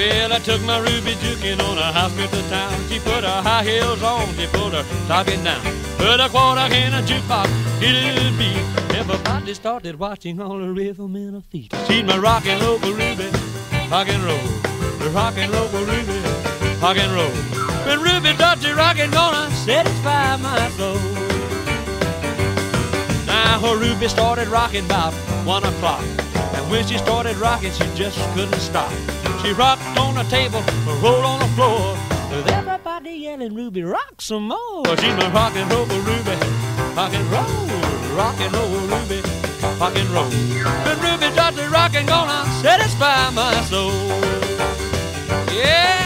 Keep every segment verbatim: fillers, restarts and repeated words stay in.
Well, I took my Ruby juking on a outskirts of town. She put her high heels on, she pulled her stocking down. Put a quarter in a jukebox, hit it beat. Everybody started watching all the rhythm in her feet. She's my rockin' local Ruby, rock and roll. The rockin' local Ruby, rock and roll. When Ruby starts to rockin', gonna satisfy my soul. Now her Ruby started rockin' about one o'clock. And when she started rocking, she just couldn't stop. She rocked on the table, rolled on the floor, with everybody yelling, Ruby, rock some more. She's my rock and roll Ruby, rock and roll, rock and roll Ruby, rock and roll. When Ruby starts to rockin', gonna satisfy my soul. Yeah!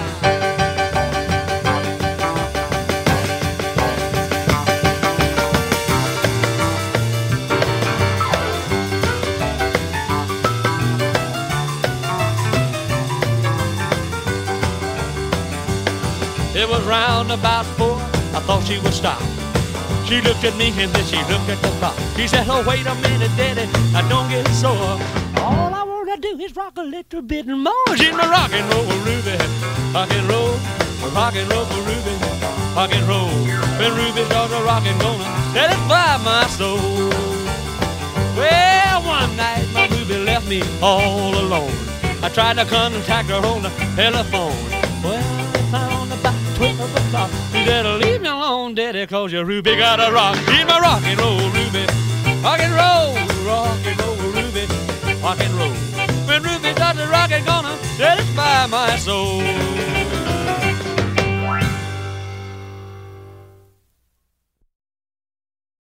It was round about four, I thought she would stop. She looked at me and then she looked at the clock. She said, oh, wait a minute, Daddy, I don't get sore. All I want to do is rock a little bit more. She's my rock and roll Ruby, rock and roll, rock and roll Ruby, rock and roll. When Ruby starts a rockin', gonna satisfy my soul. Well, one night my Ruby left me all alone. I tried to contact her on the telephone. Well, I found about twelve o'clock. You better leave me alone, Daddy, cause your Ruby got a rock. She's my rock and roll